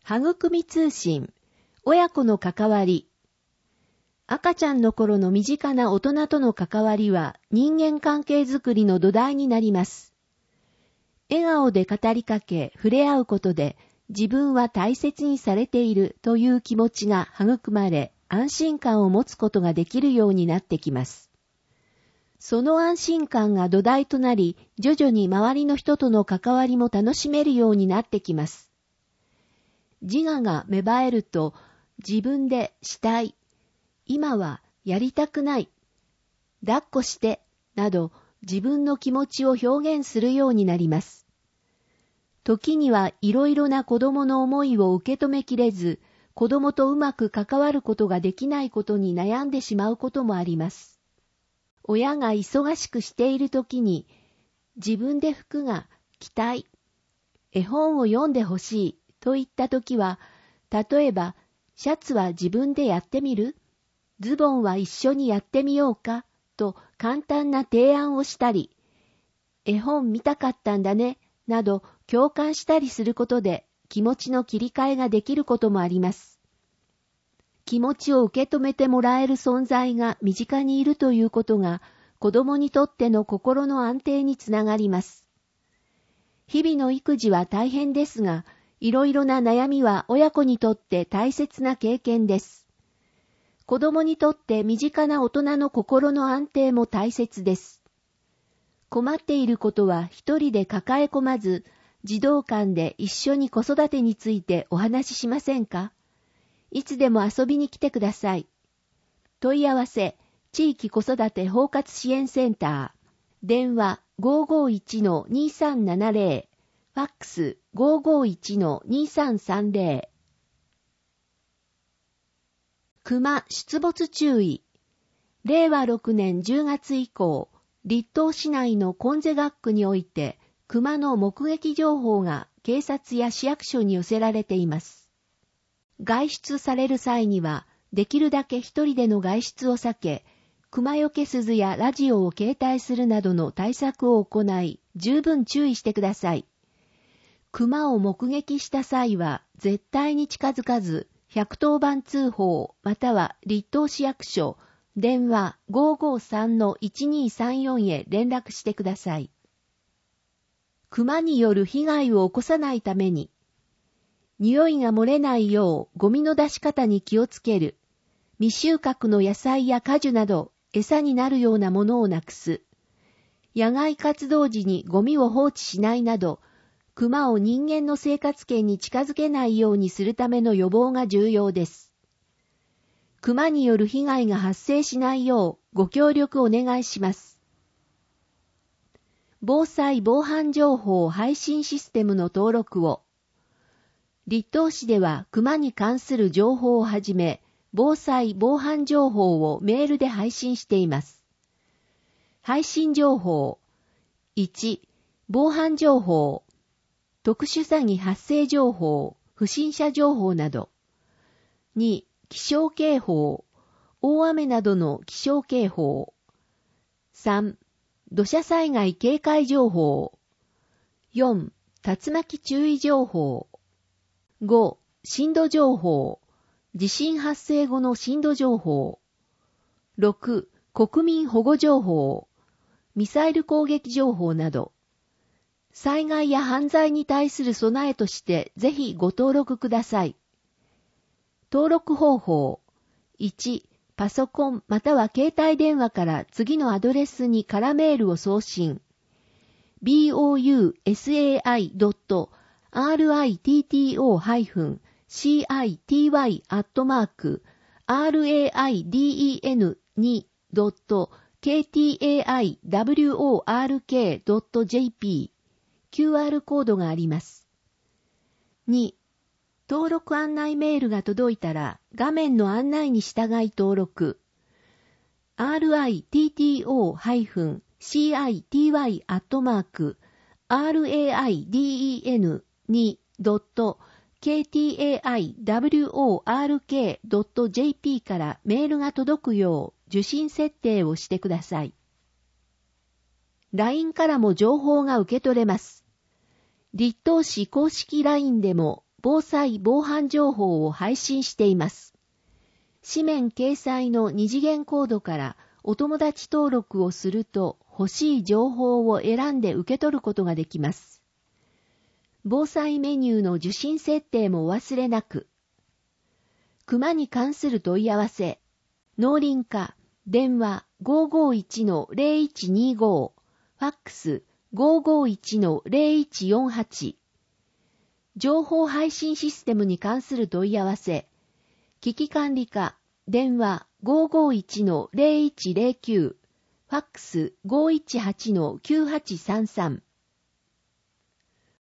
育み通信、親子の関わり。赤ちゃんの頃の身近な大人との関わりは人間関係づくりの土台になります。笑顔で語りかけ、触れ合うことで自分は大切にされているという気持ちが育まれ、安心感を持つことができるようになってきます。その安心感が土台となり、徐々に周りの人との関わりも楽しめるようになってきます。自我が芽生えると、自分でしたい、今はやりたくない、抱っこして、など自分の気持ちを表現するようになります。時にはいろいろな子供の思いを受け止めきれず、子供とうまく関わることができないことに悩んでしまうこともあります。親が忙しくしている時に、自分で服が着たい、絵本を読んでほしいといった時は、例えば、シャツは自分でやってみる？ズボンは一緒にやってみようか？と簡単な提案をしたり、絵本見たかったんだね、など共感したりすることで気持ちの切り替えができることもあります。気持ちを受け止めてもらえる存在が身近にいるということが子供にとっての心の安定につながります。日々の育児は大変ですが、いろいろな悩みは親子にとって大切な経験です。子供にとって身近な大人の心の安定も大切です。困っていることは一人で抱え込まず、児童館で一緒に子育てについてお話ししませんか？いつでも遊びに来てください。問い合わせ、地域子育て包括支援センター。電話 551-2370。ファックス 551-2330。熊出没注意。令和6年10月以降、立東市内のコンゼ学区において、熊の目撃情報が警察や市役所に寄せられています。外出される際には、できるだけ一人での外出を避け、熊よけ鈴やラジオを携帯するなどの対策を行い、十分注意してください。熊を目撃した際は、絶対に近づかず、110番通報または立東市役所、電話 553-1234 へ連絡してください。熊による被害を起こさないために、匂いが漏れないようゴミの出し方に気をつける。未収穫の野菜や果樹など餌になるようなものをなくす。野外活動時にゴミを放置しないなど、熊を人間の生活圏に近づけないようにするための予防が重要です。熊による被害が発生しないようご協力お願いします。防災防犯情報配信システムの登録を。立東市では熊に関する情報をはじめ、防災防犯情報をメールで配信しています。配信情報。1、防犯情報。特殊詐欺発生情報、不審者情報など。2、気象警報、大雨などの気象警報。3、土砂災害警戒情報。4、竜巻注意情報。5、震度情報、地震発生後の震度情報。6、国民保護情報、ミサイル攻撃情報など。災害や犯罪に対する備えとしてぜひご登録ください。登録方法。1、パソコンまたは携帯電話から次のアドレスに空メールを送信。bousitity.raiden2.kaiwork.jp QR コードがあります。2、登録案内メールが届いたら画面の案内に従い登録。ritty-city.raiden2.kaiwork.jp からメールが届くよう受信設定をしてください。LINE からも情報が受け取れます。立東市公式 LINE でも防災防犯情報を配信しています。紙面掲載の二次元コードからお友達登録をすると欲しい情報を選んで受け取ることができます。防災メニューの受信設定もお忘れなく。熊に関する問い合わせ、農林課、電話 551-0125、ファックス 551-0148。情報配信システムに関する問い合わせ、危機管理課、電話 551-0109、ファックス 518-9833。